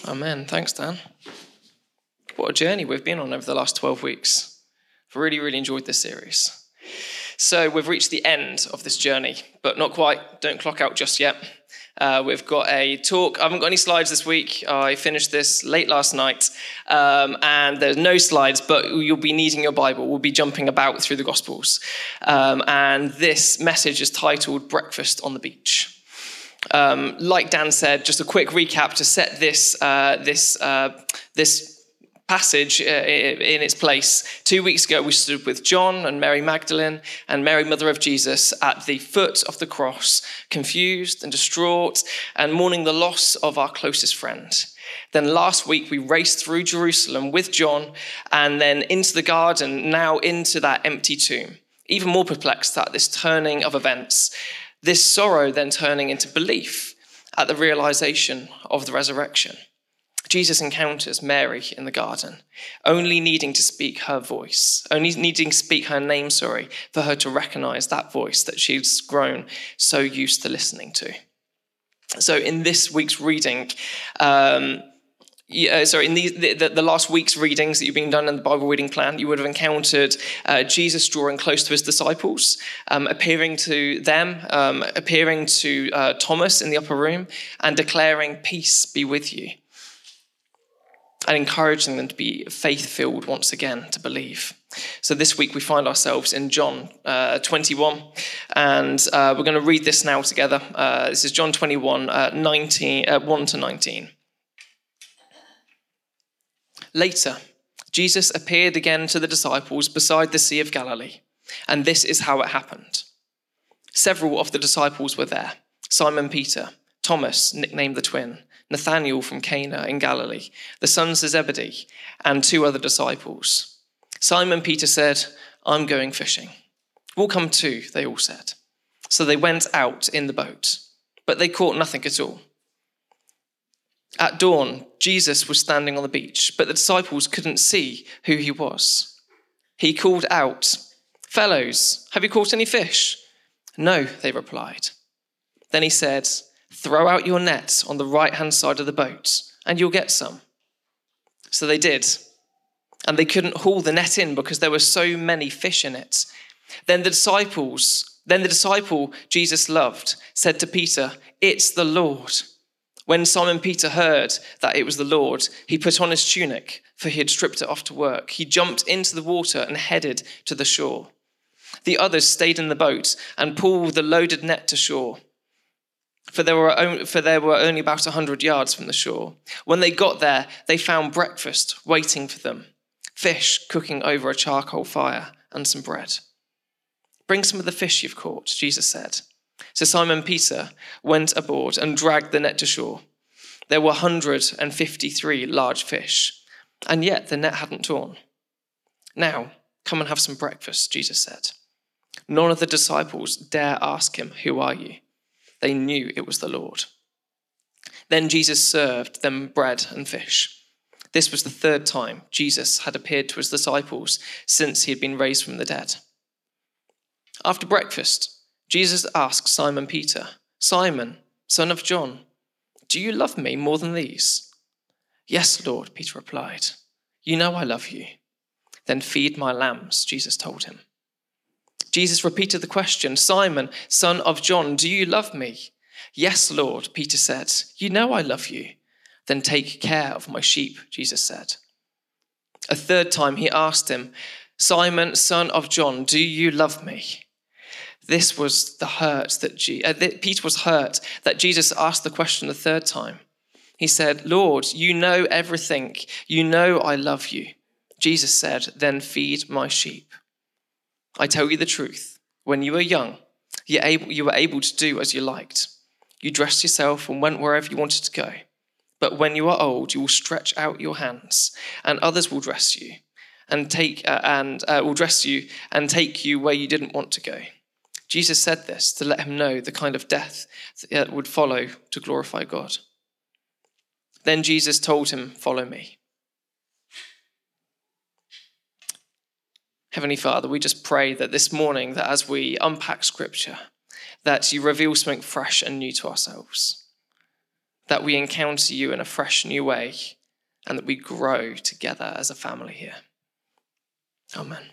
Amen. Thanks, Dan. What a journey we've been on over the last 12 weeks. I've really enjoyed this series. So we've reached the end of this journey, but not quite. Don't clock out just yet. We've got a talk. I haven't got any slides this week. I finished this late last night, and there's no slides, but you'll be needing your Bible. We'll be jumping about through the Gospels. And this message is titled Breakfast on the Beach. Like Dan said, just a quick recap to set this passage in its place. 2 weeks ago, we stood with John and Mary Magdalene and Mary, mother of Jesus, at the foot of the cross, confused and distraught and mourning the loss of our closest friend. Then last week, we raced through Jerusalem with John and then into the garden, now into that empty tomb. Even more perplexed at this turning of events. This sorrow then turning into belief at the realization of the resurrection. Jesus encounters Mary in the garden, only needing to speak her voice, only needing to speak her name, for her to recognize that voice that she's grown so used to listening to. So in this week's reading, in the last week's readings that you've been done in the Bible reading plan, you would have encountered Jesus drawing close to his disciples, appearing to them, appearing to Thomas in the upper room, and declaring, "Peace be with you," and encouraging them to be faith-filled once again, to believe. So this week we find ourselves in John 21, and we're going to read this now together. This is John 21, 1 to 19. Later, Jesus appeared again to the disciples beside the Sea of Galilee, and this is how it happened. Several of the disciples were there: Simon Peter, Thomas, nicknamed the twin, Nathanael from Cana in Galilee, the sons of Zebedee, and 2 other disciples. Simon Peter said, "I'm going fishing." "We'll come too," they all said. So they went out in the boat, but they caught nothing at all. At dawn, Jesus was standing on the beach, but the disciples couldn't see who he was. He called out, "Fellows, have you caught any fish?" "No," they replied. Then he said, "Throw out your net on the right-hand side of the boat, and you'll get some." So they did, and they couldn't haul the net in because there were so many fish in it. Then the disciple Jesus loved said to Peter, "It's the Lord." When Simon Peter heard that it was the Lord, he put on his tunic, for he had stripped it off to work. He jumped into the water and headed to the shore. The others stayed in the boat and pulled the loaded net to shore, for there were only about 100 yards from the shore. When they got there, they found breakfast waiting for them, fish cooking over a charcoal fire and some bread. "Bring some of the fish you've caught," Jesus said. So Simon Peter went aboard and dragged the net to shore. There were 153 large fish, and yet the net hadn't torn. "Now, come and have some breakfast," Jesus said. None of the disciples dare ask him, "Who are you?" They knew it was the Lord. Then Jesus served them bread and fish. This was the 3rd time Jesus had appeared to his disciples since he had been raised from the dead. After breakfast, Jesus asked Simon Peter, "Simon, son of John, do you love me more than these?" "Yes, Lord," Peter replied. "You know I love you." "Then feed my lambs," Jesus told him. Jesus repeated the question, "Simon, son of John, do you love me?" "Yes, Lord," Peter said. "You know I love you." "Then take care of my sheep," Jesus said. A 3rd time he asked him, "Simon, son of John, do you love me?" This was the hurt that Peter was hurt that Jesus asked the question the 3rd time. He said, "Lord, you know everything. You know I love you." Jesus said, "Then feed my sheep. I tell you the truth. When you were young, you were able to do as you liked. You dressed yourself and went wherever you wanted to go. But when you are old, you will stretch out your hands, and others will dress you and take you where you didn't want to go." Jesus said this to let him know the kind of death that would follow to glorify God. Then Jesus told him, "Follow me." Heavenly Father, we just pray that this morning, that as we unpack Scripture, that you reveal something fresh and new to ourselves. that we encounter you in a fresh new way, and that we grow together as a family here. Amen.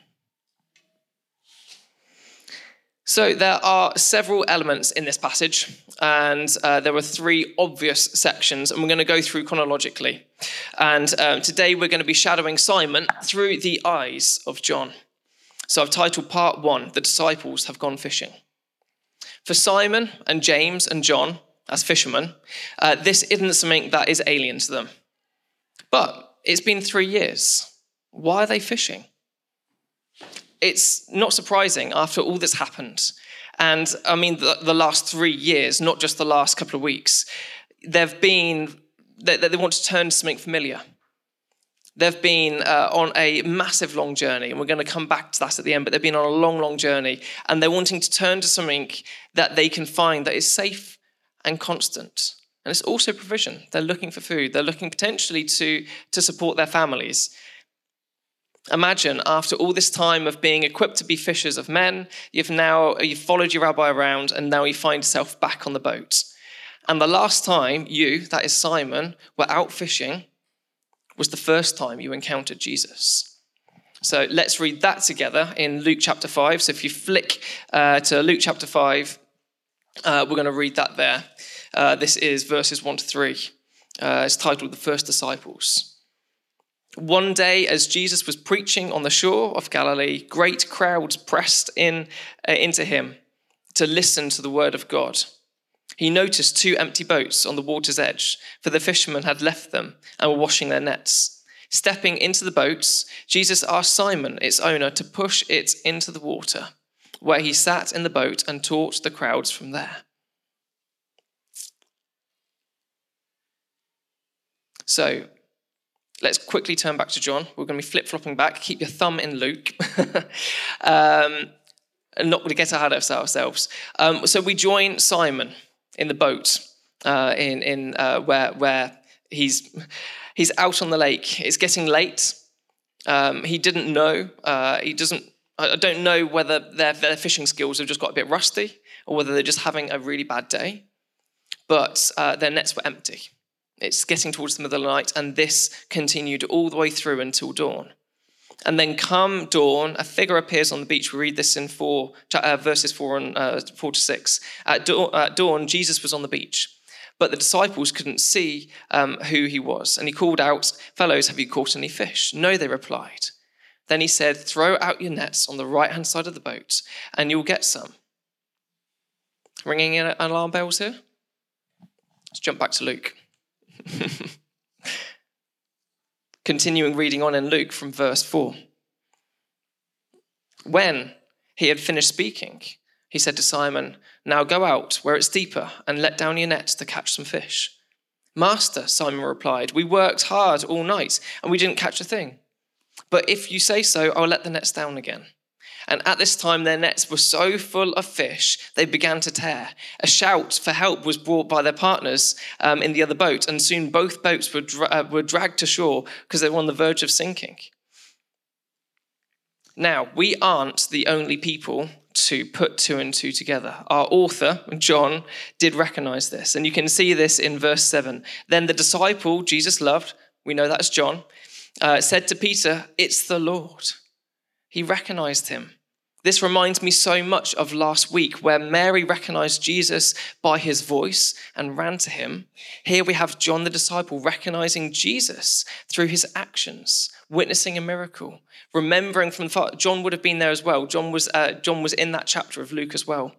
So there are several elements in this passage, and there were three obvious sections, and we're going to go through chronologically. And today we're going to be shadowing Simon through the eyes of John. So I've titled part 1, The Disciples Have Gone Fishing. For Simon and James and John, as fishermen, this isn't something that is alien to them. But it's been 3 years. Why are they fishing? It's not surprising after all that's happened. And I mean, the last 3 years, not just the last couple of weeks, they want to turn to something familiar. They've been on a massive long journey, and we're going to come back to that at the end, but they've been on a long, long journey, and they're wanting to turn to something that they can find that is safe and constant. And it's also provision. They're looking for food. They're looking potentially to support their families. Imagine, after all this time of being equipped to be fishers of men, you've followed your rabbi around, and now you find yourself back on the boat. And the last time you, that is Simon, were out fishing was the first time you encountered Jesus. So let's read that together in Luke chapter 5. So if you flick to Luke chapter 5, we're going to read that there. This is verses 1 to 3. It's titled The First Disciples. One day, as Jesus was preaching on the shore of Galilee, great crowds pressed into him to listen to the word of God. He noticed 2 empty boats on the water's edge, for the fishermen had left them and were washing their nets. Stepping into the boats, Jesus asked Simon, its owner, to push it into the water, where he sat in the boat and taught the crowds from there. So, let's quickly turn back to John. We're going to be flip-flopping back. Keep your thumb in Luke. And not going to get ahead of ourselves. So we join Simon in the boat where he's out on the lake. It's getting late. He didn't know. I don't know whether their fishing skills have just got a bit rusty or whether they're just having a really bad day. But their nets were empty. It's getting towards the middle of the night, and this continued all the way through until dawn. And then come dawn, a figure appears on the beach. We read this in verses 4 to 6. At dawn, Jesus was on the beach, but the disciples couldn't see who he was. And he called out, "Fellows, have you caught any fish?" "No," they replied. Then he said, "Throw out your nets on the right-hand side of the boat, and you'll get some." Ringing in alarm bells here? Let's jump back to Luke. Continuing reading on in Luke from verse 4. When he had finished speaking, he said to Simon, "Now go out where it's deeper and let down your nets to catch some fish." "Master," Simon replied, "we worked hard all night and we didn't catch a thing. But if you say so, I'll let the nets down again." And at this time, their nets were so full of fish, they began to tear. A shout for help was brought by their partners in the other boat, and soon both boats were dragged to shore because they were on the verge of sinking. Now, we aren't the only people to put 2 and 2 together. Our author, John, did recognize this, and you can see this in verse 7. Then the disciple Jesus loved, we know that's John, said to Peter, "It's the Lord." He recognized him. This reminds me so much of last week where Mary recognized Jesus by his voice and ran to him. Here we have John the disciple recognizing Jesus through his actions, witnessing a miracle, remembering from the Father. John would have been there as well. John was in that chapter of Luke as well.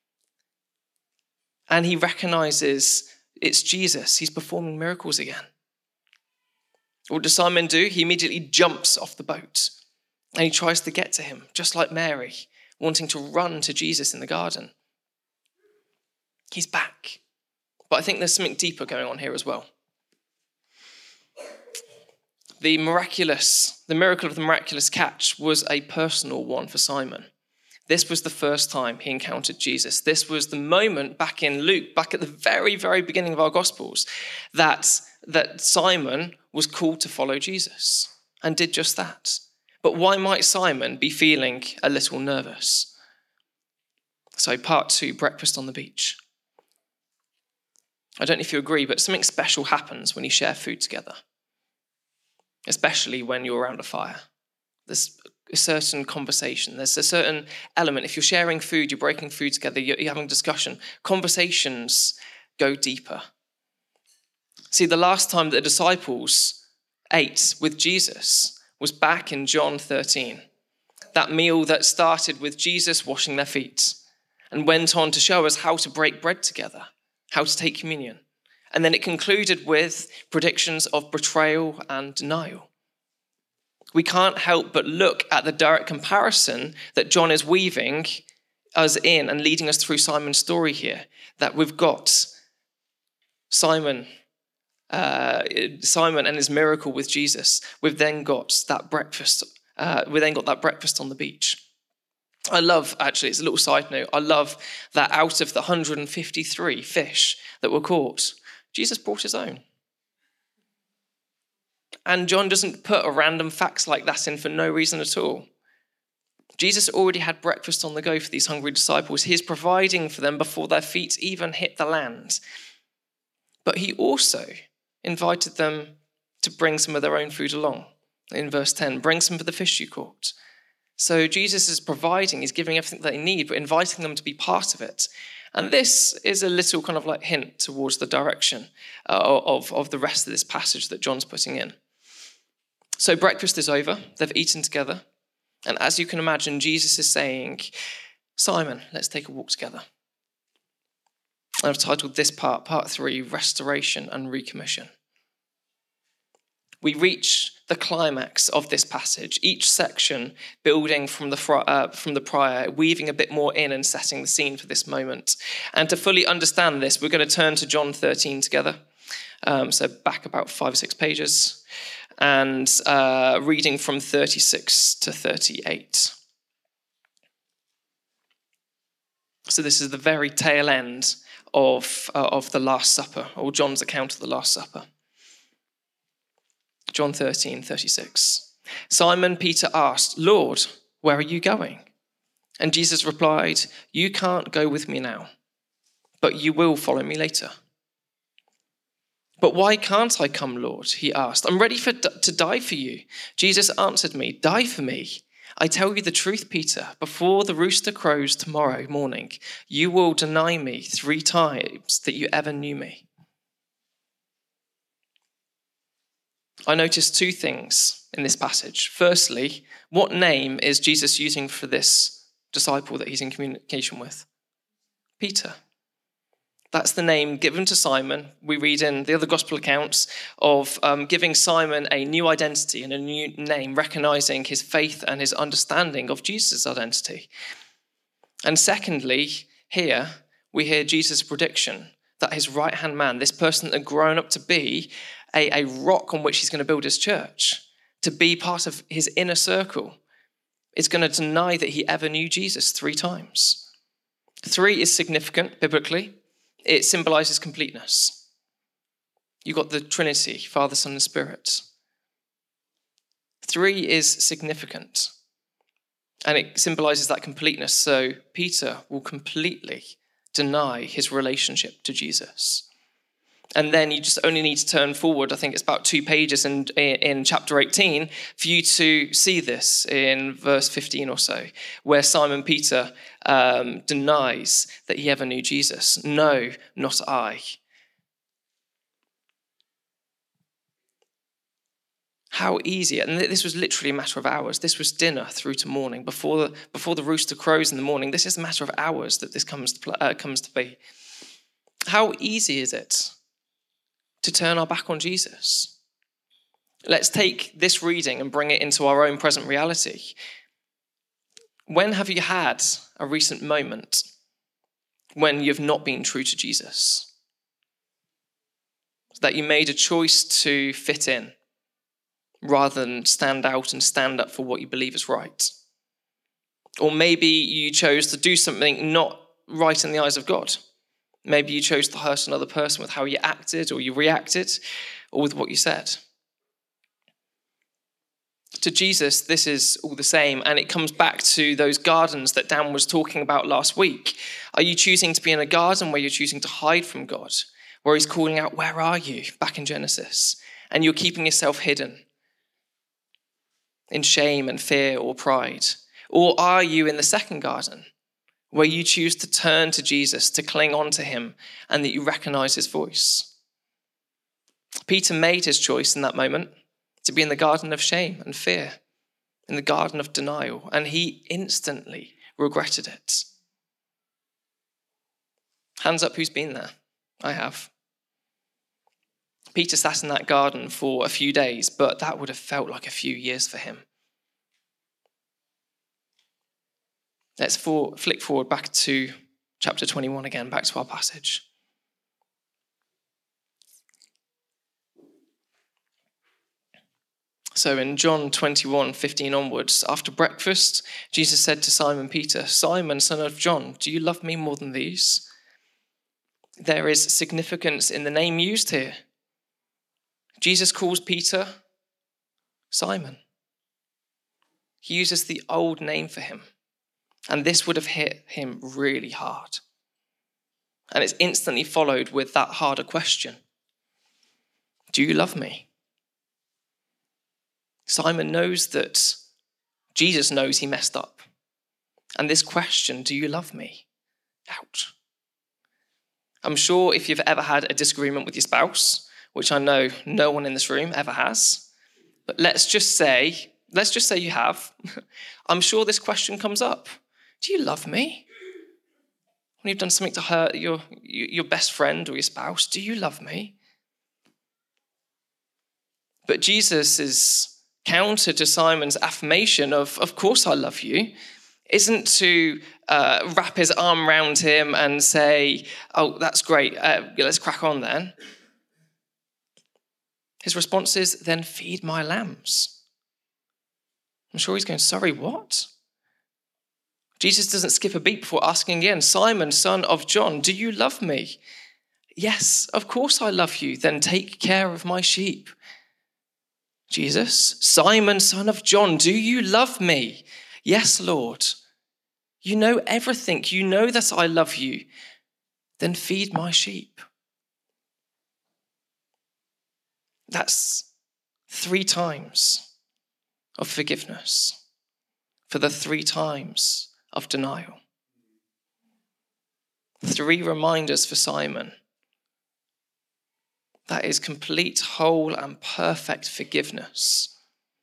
And he recognizes it's Jesus. He's performing miracles again. What does Simon do? He immediately jumps off the boat. And he tries to get to him, just like Mary, wanting to run to Jesus in the garden. He's back. But I think there's something deeper going on here as well. The miracle of the miraculous catch was a personal one for Simon. This was the first time he encountered Jesus. This was the moment back in Luke, back at the very, very beginning of our Gospels, that Simon was called to follow Jesus and did just that. But why might Simon be feeling a little nervous? So part 2, breakfast on the beach. I don't know if you agree, but something special happens when you share food together, especially when you're around a fire. There's a certain conversation. There's a certain element. If you're sharing food, you're breaking food together, you're having discussion. Conversations go deeper. See, the last time that the disciples ate with Jesus was back in John 13. That meal that started with Jesus washing their feet and went on to show us how to break bread together, how to take communion. And then it concluded with predictions of betrayal and denial. We can't help but look at the direct comparison that John is weaving us in and leading us through Simon's story here, that we've got Simon and his miracle with Jesus. We've then got that breakfast. On the beach. I love, actually, it's a little side note, I love that out of the 153 fish that were caught, Jesus brought his own. And John doesn't put a random facts like that in for no reason at all. Jesus already had breakfast on the go for these hungry disciples. He is providing for them before their feet even hit the land. But he also invited them to bring some of their own food along. In verse 10, bring some of the fish you caught. So Jesus is providing, he's giving everything that they need, but inviting them to be part of it. And this is a little kind of like hint towards the direction of the rest of this passage that John's putting in. So breakfast is over, they've eaten together. And as you can imagine, Jesus is saying, Simon, let's take a walk together. And I've titled this part 3, Restoration and Recommission. We reach the climax of this passage, each section building from the prior, weaving a bit more in and setting the scene for this moment. And to fully understand this, we're going to turn to John 13 together. So back about 5 or 6 pages, and reading from 36 to 38. So this is the very tail end of the Last Supper, or John's account of the Last Supper. John 13:36. Simon Peter asked, Lord, where are you going? And Jesus replied, you can't go with me now, but you will follow me later. But why can't I come, Lord? He asked. I'm ready to die for you. Jesus answered me, die for me. I tell you the truth, Peter, before the rooster crows tomorrow morning, you will deny me 3 times that you ever knew me. I noticed 2 things in this passage. Firstly, what name is Jesus using for this disciple that he's in communication with? Peter. That's the name given to Simon. We read in the other gospel accounts of giving Simon a new identity and a new name, recognizing his faith and his understanding of Jesus' identity. And secondly, here we hear Jesus' prediction that his right-hand man, this person that had grown up to be a rock on which he's going to build his church, to be part of his inner circle, is going to deny that he ever knew Jesus 3 times. 3 is significant biblically. It symbolizes completeness. You've got the Trinity, Father, Son, and Spirit. 3 is significant. And it symbolizes that completeness. So Peter will completely deny his relationship to Jesus. And then you just only need to turn forward, I think it's about 2 pages in chapter 18, for you to see this in verse 15 or so, where Simon Peter denies that he ever knew Jesus. No, not I. How easy, and this was literally a matter of hours. This was dinner through to morning. Before the rooster crows in the morning, this is a matter of hours that this comes to be. How easy is it to turn our back on Jesus? Let's take this reading and bring it into our own present reality. When have you had a recent moment when you've not been true to Jesus? That you made a choice to fit in rather than stand out and stand up for what you believe is right. Or maybe you chose to do something not right in the eyes of God. Maybe you chose to hurt another person with how you acted or you reacted or with what you said. To Jesus, this is all the same, and it comes back to those gardens that Dan was talking about last week. Are you choosing to be in a garden where you're choosing to hide from God? where he's calling out, "Where are you?" back in Genesis, and you're keeping yourself hidden in shame and fear or pride? Or are you in the second garden, where you choose to turn to Jesus, to cling on to him, and that you recognize his voice? Peter made his choice in that moment to be in the garden of shame and fear, in the garden of denial, and he instantly regretted it. Hands up, who's been there? I have. Peter sat in that garden for a few days, but that would have felt like a few years for him. Let's flick forward back to chapter 21 again, back to our passage. So in John 21:15 onwards, after breakfast, Jesus said to Simon Peter, "Simon, son of John, do you love me more than these?" There is significance in the name used here. Jesus calls Peter Simon. He uses the old name for him, and this would have hit him really hard. And it's instantly followed with that harder question: do you love me? Simon knows that Jesus knows he messed up. And this question, do you love me? Ouch. I'm sure if you've ever had a disagreement with your spouse, which I know no one in this room ever has, but let's just say you have, I'm sure this question comes up. Do you love me? When you've done something to hurt your best friend or your spouse, do you love me? But Jesus' counter to Simon's affirmation of course I love you, isn't to wrap his arm around him and say, "Oh, that's great, let's crack on then." His response is, "Then feed my lambs." I'm sure he's going, "Sorry, what?" Jesus doesn't skip a beat before asking again, "Simon, son of John, do you love me?" "Yes, of course I love you. Then take care of my sheep." Jesus, "Simon, son of John, do you love me?" "Yes, Lord. You know everything. You know that I love you. Then feed my sheep." That's 3 times of forgiveness for the 3 times of denial. 3 reminders for Simon. That is complete, whole, and perfect forgiveness.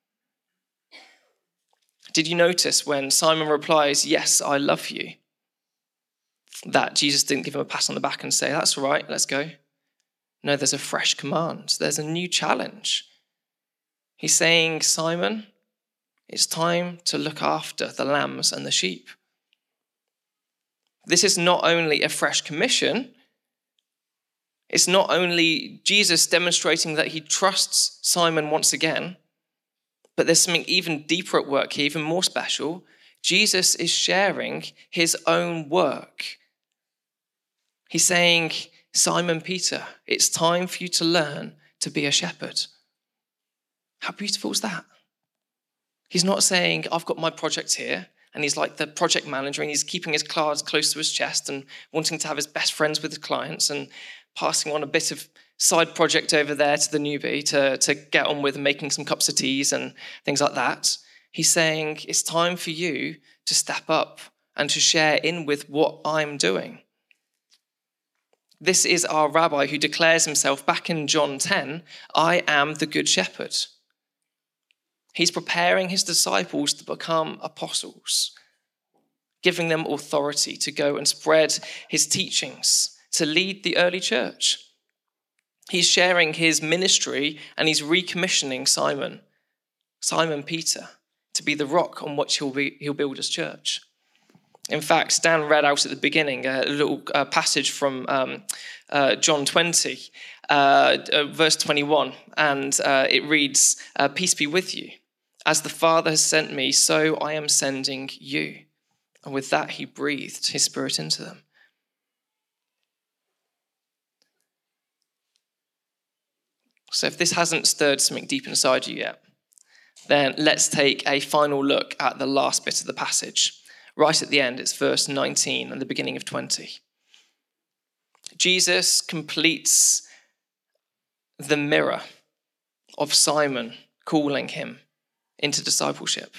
Did you notice when Simon replies, "Yes, I love you," that Jesus didn't give him a pat on the back and say, "That's all right, let's go"? No, there's a fresh command. There's a new challenge. He's saying, "Simon, it's time to look after the lambs and the sheep." This is not only a fresh commission, it's not only Jesus demonstrating that he trusts Simon once again, but there's something even deeper at work here, even more special. Jesus is sharing his own work. He's saying, "Simon Peter, it's time for you to learn to be a shepherd." How beautiful is that? He's not saying, "I've got my project here," and he's like the project manager and he's keeping his cards close to his chest and wanting to have his best friends with his clients and passing on a bit of side project over there to the newbie to get on with making some cups of teas and things like that. He's saying, it's time for you to step up and to share in with what I'm doing. This is our rabbi who declares himself back in John 10, "I am the good shepherd." He's preparing his disciples to become apostles, giving them authority to go and spread his teachings, to lead the early church. He's sharing his ministry and he's recommissioning Simon Peter, to be the rock on which he'll build his church. In fact, Stan read out at the beginning a little passage from John 20, verse 21, and it reads, "Peace be with you. As the Father has sent me, so I am sending you." And with that, he breathed his spirit into them. So if this hasn't stirred something deep inside you yet, then let's take a final look at the last bit of the passage. Right at the end, it's verse 19 and the beginning of 20. Jesus completes the mirror of Simon calling him into discipleship.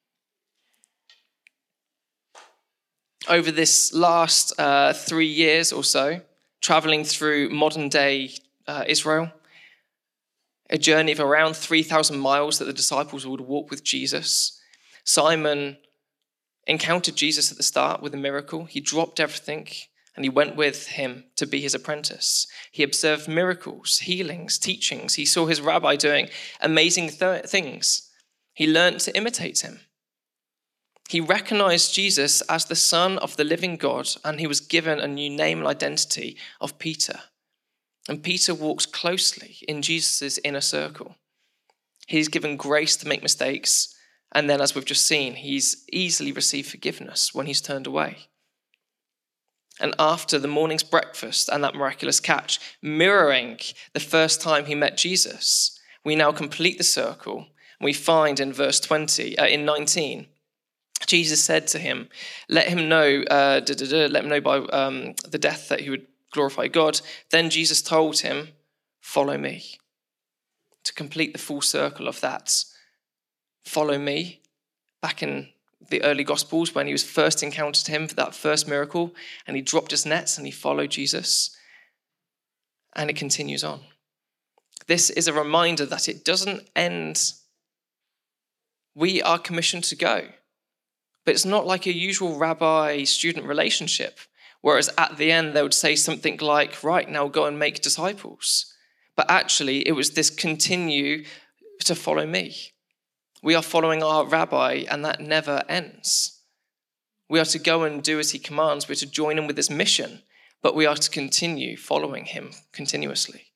Over this last 3 years or so, traveling through modern day Israel, a journey of around 3,000 miles that the disciples would walk with Jesus, Simon encountered Jesus at the start with a miracle. He dropped everything and he went with him to be his apprentice. He observed miracles, healings, teachings. He saw his rabbi doing amazing things. He learned to imitate him. He recognized Jesus as the Son of the living God, and he was given a new name and identity of Peter. And Peter walks closely in Jesus' inner circle. He's given grace to make mistakes, and then, as we've just seen, he's easily received forgiveness when he's turned away. And after the morning's breakfast and that miraculous catch, mirroring the first time he met Jesus, we now complete the circle. And we find in verse 19, Jesus said to him, let him know by the death that he would glorify God. Then Jesus told him, follow me. To complete the full circle of that, follow me. Back in the early Gospels, when he was first encountered him for that first miracle, and he dropped his nets and he followed Jesus. And it continues on. This is a reminder that it doesn't end. We are commissioned to go. But it's not like a usual rabbi-student relationship, whereas at the end they would say something like, right, now go and make disciples. But actually it was this continue to follow me. We are following our rabbi, and that never ends. We are to go and do as he commands. We're to join him with his mission, but we are to continue following him continuously.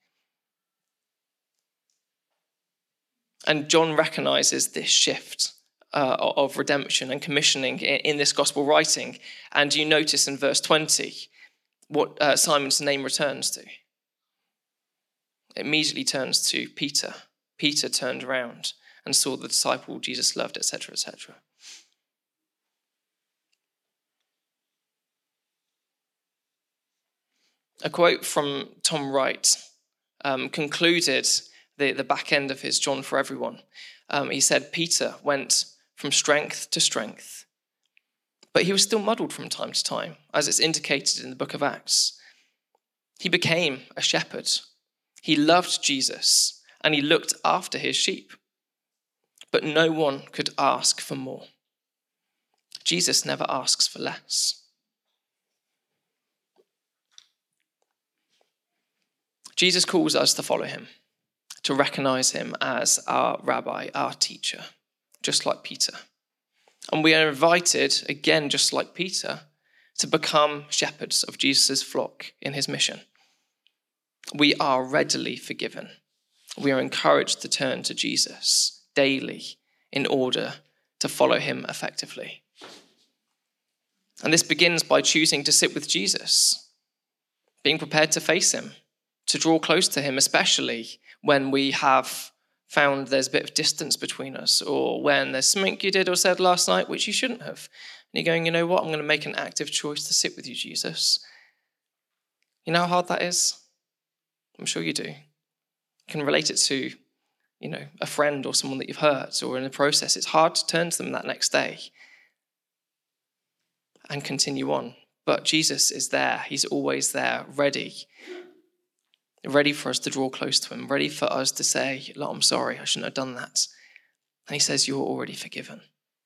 And John recognizes this shift of redemption and commissioning in this gospel writing. And you notice in verse 20 what Simon's name returns to. It immediately turns to Peter. Peter turned around and saw the disciple Jesus loved, etc., etc. A quote from Tom Wright concluded the back end of his John for Everyone. He said, Peter went from strength to strength, but he was still muddled from time to time, as it's indicated in the book of Acts. He became a shepherd. He loved Jesus, and he looked after his sheep. But no one could ask for more. Jesus never asks for less. Jesus calls us to follow him, to recognize him as our rabbi, our teacher, just like Peter. And we are invited, again, just like Peter, to become shepherds of Jesus' flock in his mission. We are readily forgiven. We are encouraged to turn to Jesus daily in order to follow him effectively. And this begins by choosing to sit with Jesus, being prepared to face him, to draw close to him, especially when we have found there's a bit of distance between us, or when there's something you did or said last night which you shouldn't have. And you're going, you know what, I'm going to make an active choice to sit with you, Jesus. You know how hard that is? I'm sure you do. You can relate it to, a friend or someone that you've hurt, or in the process, it's hard to turn to them that next day and continue on. But Jesus is there. He's always there, ready for us to draw close to him, ready for us to say, Lord, I'm sorry, I shouldn't have done that. And he says, you're already forgiven.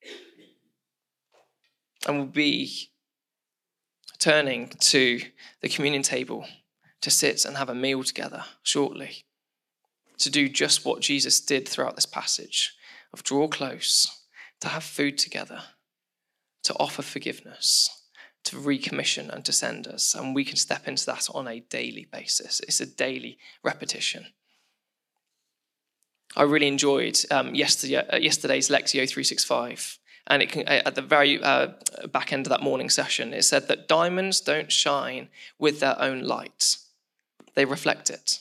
And we'll be turning to the communion table to sit and have a meal together shortly, to do just what Jesus did throughout this passage, of draw close, to have food together, to offer forgiveness, to recommission and to send us. And we can step into that on a daily basis. It's a daily repetition. I really enjoyed yesterday's Lectio 365. And at the very back end of that morning session, it said that diamonds don't shine with their own light. They reflect it.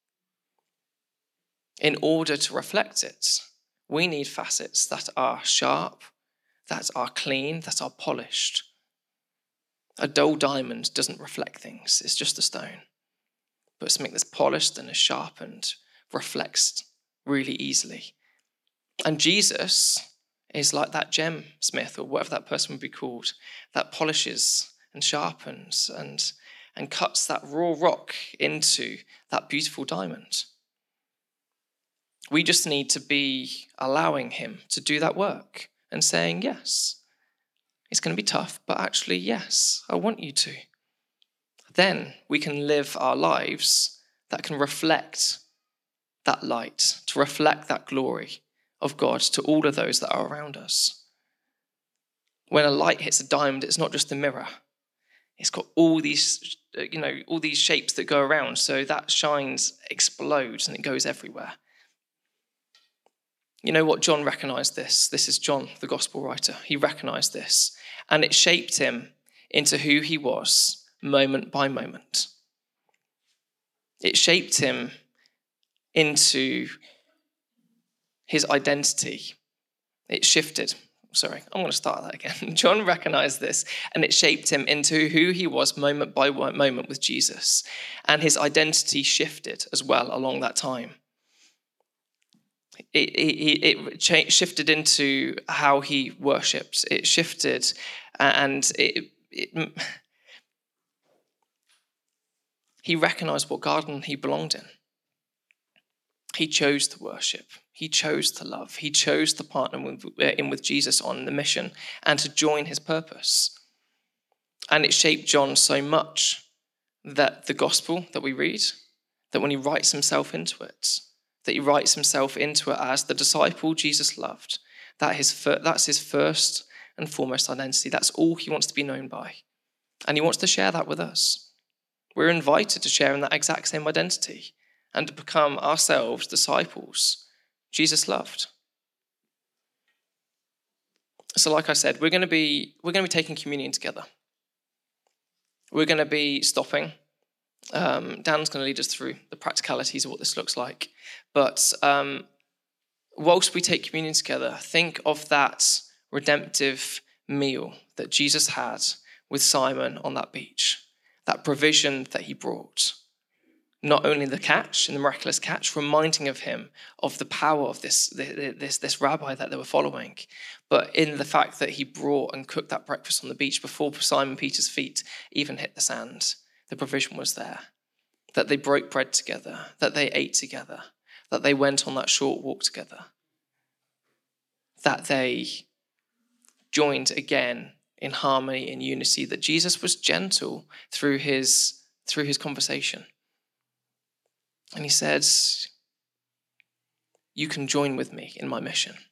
In order to reflect it, we need facets that are sharp, that are clean, that are polished. A dull diamond doesn't reflect things. It's just a stone. But something that's polished and is sharpened reflects really easily. And Jesus is like that gem smith, or whatever that person would be called, that polishes and sharpens and cuts that raw rock into that beautiful diamond. We just need to be allowing him to do that work and saying, yes, it's going to be tough, but actually, yes, I want you to. Then we can live our lives that can reflect that light, to reflect that glory of God to all of those that are around us. When a light hits a diamond, it's not just a mirror. It's got all these, all these shapes that go around, so that shines, explodes, and it goes everywhere. You know what? John recognized this. This is John, the gospel writer. He recognized this, and it shaped him into who he was moment by moment. It shaped him into his identity. It shifted. Sorry, I'm going to start that again. John recognized this, and it shaped him into who he was moment by moment with Jesus. And his identity shifted as well along that time. It shifted into how he worshipped. It shifted, and he recognized what garden he belonged in. He chose to worship. He chose to love. He chose to partner with Jesus on the mission and to join his purpose. And it shaped John so much that the gospel that we read, that when he writes himself into it, as the disciple Jesus loved, that's his first and foremost identity. That's all he wants to be known by. And he wants to share that with us. We're invited to share in that exact same identity and to become ourselves disciples Jesus loved. So like I said, we're going to be taking communion together. We're going to be stopping. Dan's going to lead us through the practicalities of what this looks like. But whilst we take communion together, think of that redemptive meal that Jesus had with Simon on that beach, that provision that he brought. Not only the catch and the miraculous catch, reminding of him of the power of this rabbi that they were following, but in the fact that he brought and cooked that breakfast on the beach before Simon Peter's feet even hit the sand. The provision was there, that they broke bread together, that they ate together, that they went on that short walk together, that they joined again in harmony, in unity, that Jesus was gentle through his conversation. And he said, you can join with me in my mission.